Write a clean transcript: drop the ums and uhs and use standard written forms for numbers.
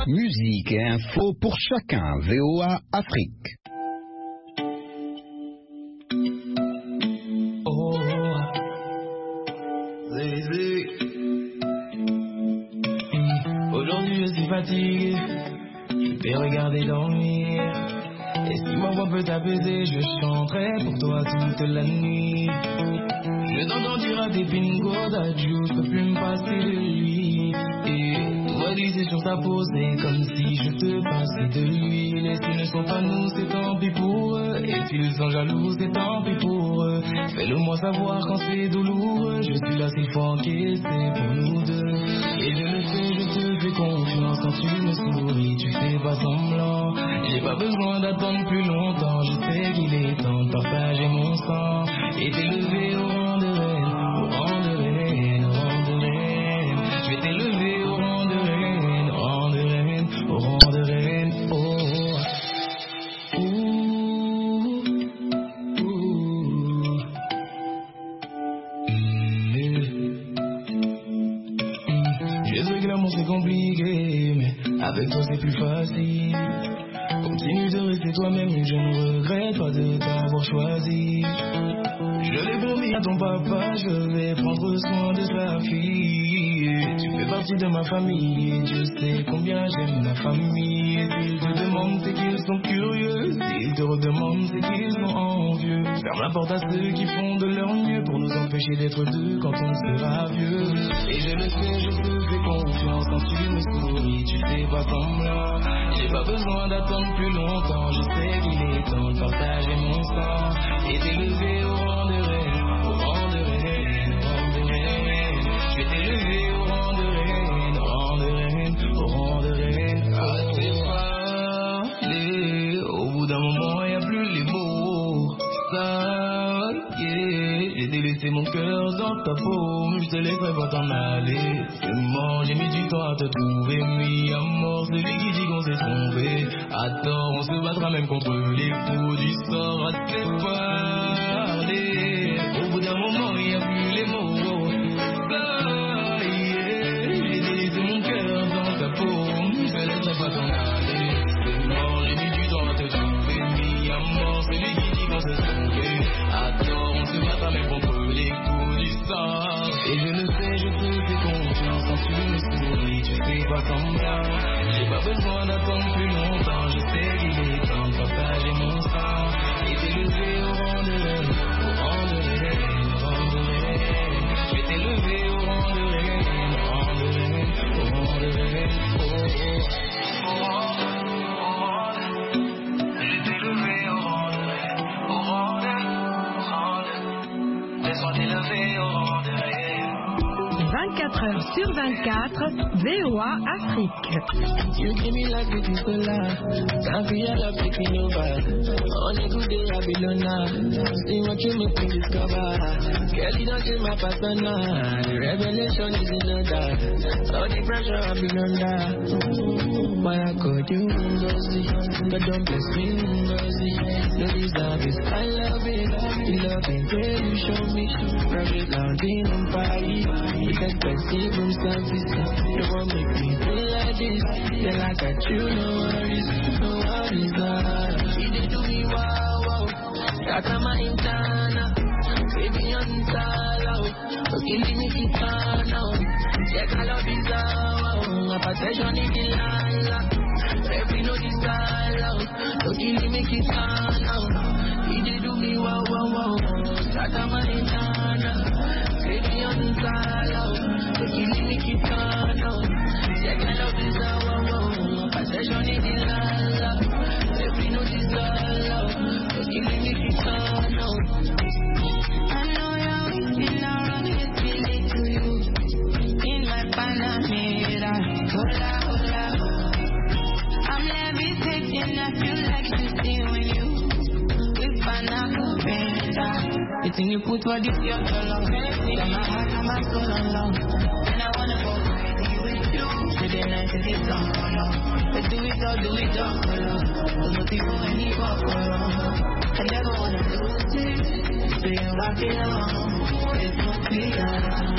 musique et info pour chacun. VOA Afrique. Aujourd'hui je suis fatigué, je vais regarder dormir. Et si ma voix peut t'apaiser, je chanterai pour toi toute la nuit. Je t'entends dire à tes pingos d'adieu, je peux plus me passer de lui. Et tout va glisser sur ta peau, c'est comme si je te passais de l'huile. Et s'ils ne sont pas nous, c'est tant pis pour eux. Et s'ils sont jaloux, c'est tant pis pour eux. Fais-le moi savoir quand c'est douloureux. Je suis là s'il faut encaisser pour nous deux. Et je le sais, je te fais confiance quand tu me souris, tu fais pas semblant. J'ai pas besoin d'attendre plus longtemps, je sais qu'il est temps de partager mon sang. Et t'élever au rang de reine, au rang de reine, au rang de reine. Je vais t'élever au rang de reine, au rang de reine, au rang de reine. Oh, Je sais que l'amour c'est compliqué, mais avec toi c'est plus facile. Continue de rester toi-même, je ne regrette pas de t'avoir choisi. Je l'ai promis à ton papa, je vais prendre soin de sa fille. Tu fais partie de ma famille, Dieu sait combien j'aime ma famille. Et s'ils te demandent, c'est qu'ils sont curieux. S'ils te redemandent, c'est qu'ils sont envieux. Ferme la porte à ceux qui font de leur mieux pour nous empêcher d'être deux quand on sera vieux. Et je le sais, je te fais confiance quand tu me souris, tu fais pas semblant. J'ai pas besoin d'attendre plus longtemps, je sais qu'il est temps de partager mon sang. Et t'élever au rang de reine, au rang de reine, au rang de reine. Je vais t'élever au rang de reine, au rang de reine, au rang de reine. Parler, au bout d'un moment y'a plus les mots. Ça y est, j'ai délaissé mon cœur dans ta paume, je te laisserai pas t'en aller. Seulement j'ai mis du temps à te trouver, mis à mort celui qui dit qu'on s'est trompé. À tort, on se battra même contre les coups du sort à séparer. Au bout d'un moment, il n'y a plus les mots. Ça y est, j'ai délaissé mon cœur dans ta paume, je te laisserai pas t'en aller. Seulement j'ai mis du temps à te trouver, mis à mort celui qui dit qu'on s'est trompé. À tort, on se battra même contre les coups du sort. Et je le sais, je te fais confiance quand tu me souris, tu fais pas semblant. J'ai pas besoin d'attendre plus longtemps, je sais qu'il est temps de partager mon sang. Et t'élever au rang de reine, au rang de reine, au rang de reine. Je vais t'élever au rang de reine, au rang de reine, au rang de reine. Oh, oh. Je vais t'élever au rang de reine, au rang de, laisse-moi t'élever au rang de reine. 24 heures sur 24, VOA Afrique. You give me like it is a lie. Can't feel your love taking over. On a good day I be alone. See what you make me discover. Girl, you don't change my persona. The revelation is in the dark. All the pressure I be under. Why I called you Ngozi? God don't bless me Ngozi. No deserve it. I love it. You love it. Girl, you show me. Private landing on Paris. It's expensive from San Francisco. You won't make me feel like this. Yeah, like I got you, no worries, no worries. You did do me wow, wow. That's my intana. Baby, I'm solo. Okay, leave me keep on now. Yeah, I love you, wow. My possession is the lala. Baby, no desire. Okay, leave me keep on now. You did do me wow, wow, wow. That's my intana. Baby, I'm solo. Okay, leave me keep on now. Yeah, I love you, wow. Possession is the lala. Baby, no desire. Okay, leave me keep on now. I know you're waiting around this feeling to you. In my Panamera, hola, hola. I'm levitating, I feel like shooting when you with Panamera. It's in you put what this your color. Got my heart and my soul alone. And I wanna go crazy with you. Today night is the song, let's do it all, color. There's nothing for any color. I never wanna lose it. Stay right alone. It's no clear.